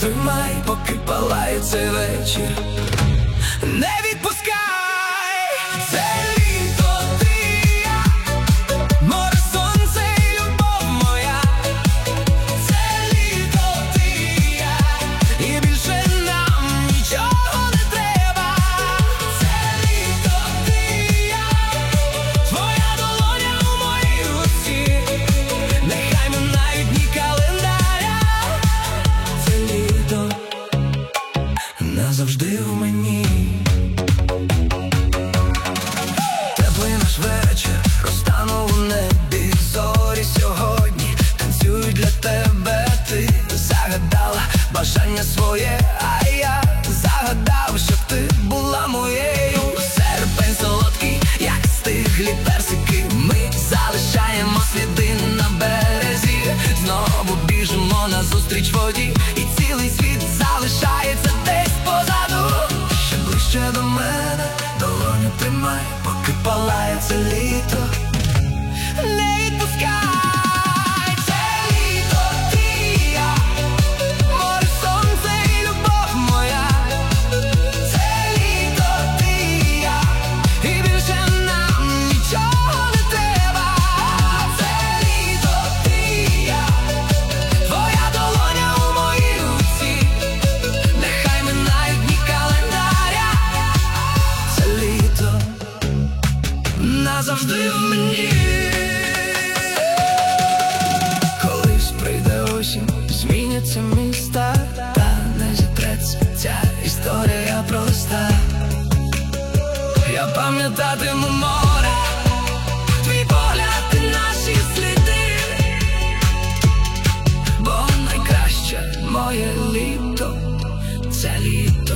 тримай, поки палає цей вечір. Не відпускай, це літо, ти і я, море, сонце і любов моя. Це літо, ти і я, і більше нам нічого не треба. Це літо, ти і я, твоя долоня у моїй руці, нехай минають дні календаря. Це літо назавжди в мені. Теплий наш вечір, розтанув у небі зорі сьогодні танцюють для тебе. Ти загадала бажання своє, а я загадав, щоб ти була моєю. Серпень солодкий, як стиглі персики, ми залишаємо сліди на березі. Знову біжимо назустріч воді, і цілий світ залишається десь позаду. Ще ближче до мене, долоню тримай, поки палає це літо. Не відпускай, це літо, ти і я, море, сонце і любов моя. Це літо, ти і я, і більше нам нічого не треба. Це літо, ти і я, твоя долоня у моїй руці, нехай минають дні календаря. Це літо назавжди в мені. Колись прийде осінь, зміняться міста, та не зітреться ця історія проста. Я пам'ятатиму море, твій погляд і наші сліди, бо найкраще моє літо, це літо.